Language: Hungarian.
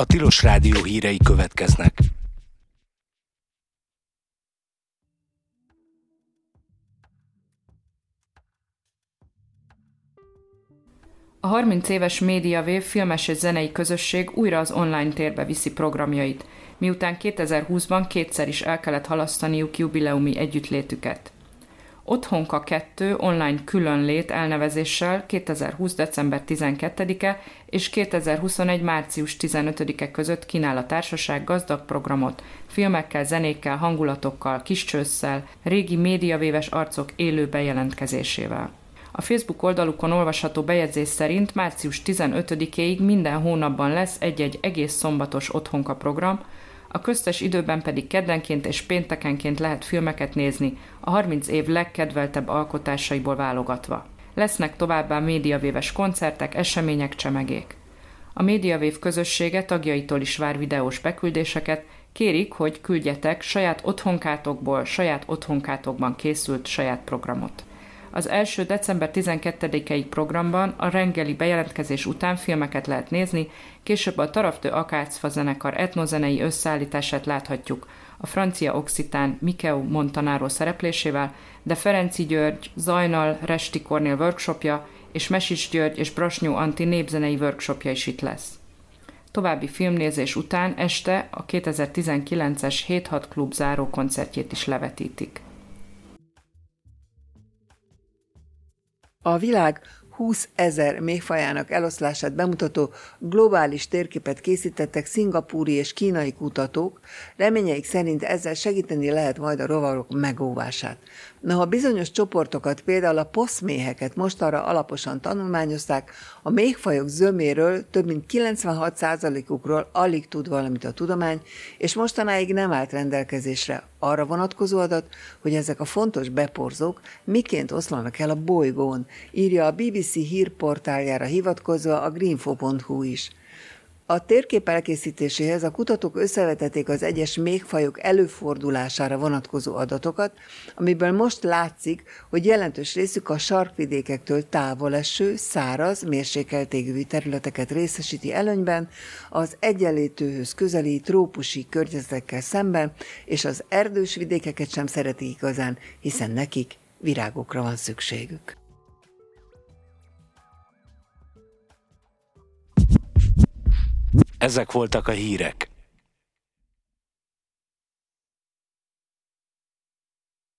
A Tilos Rádió hírei következnek. A 30 éves MediaWave filmes és zenei közösség újra az online térbe viszi programjait, miután 2020-ban kétszer is el kellett halasztaniuk jubileumi együttlétüket. Otthonka 2 online különlét elnevezéssel 2020. december 12-e és 2021. március 15-e között kínál a társaság gazdag programot, filmekkel, zenékkel, hangulatokkal, kis csősszel, régi MediaWave-es arcok élő bejelentkezésével. A Facebook oldalukon olvasható bejegyzés szerint március 15-éig minden hónapban lesz egy-egy egész szombatos otthonka program, a köztes időben pedig keddenként és péntekenként lehet filmeket nézni, a 30 év legkedveltebb alkotásaiból válogatva. Lesznek továbbá MediaWave-es koncertek, események, csemegék. A MediaWave közössége tagjaitól is vár videós beküldéseket, kérik, hogy küldjetek saját otthonkátokból, saját otthonkátokban készült saját programot. Az első december 12-i programban a reggeli bejelentkezés után filmeket lehet nézni, később a Taraftő Akácfa zenekar etnozenei összeállítását láthatjuk a francia occitán Mikeu Montanaro szereplésével, de Ferenczy György, Zajnal, Resti Kornél workshopja és Mesics György és Brasnyó Antti népzenei workshopja is itt lesz. További filmnézés után este a 2019-es 7-6 klub záró koncertjét is levetítik. A világ 20 000 méhfajának eloszlását bemutató globális térképet készítettek szingapúri és kínai kutatók, reményeik szerint ezzel segíteni lehet majd a rovarok megóvását. Noha bizonyos csoportokat, például a poszméheket mostanra alaposan tanulmányozták, a méhfajok zöméről több mint 96%-ukról alig tud valamit a tudomány, és mostanáig nem állt rendelkezésre arra vonatkozó adat, hogy ezek a fontos beporzók miként oszlanak el a bolygón, írja a BBC hírportáljára hivatkozva a greenfo.hu is. A térkép elkészítéséhez a kutatók összevetették az egyes méhfajok előfordulására vonatkozó adatokat, amiből most látszik, hogy jelentős részük a sarkvidékektől távol eső, száraz, mérsékelt égővi területeket részesíti előnyben, az egyenlétőhöz közeli trópusi környezetekkel szemben, és az erdős vidékeket sem szeretik igazán, hiszen nekik virágokra van szükségük. Ezek voltak a hírek.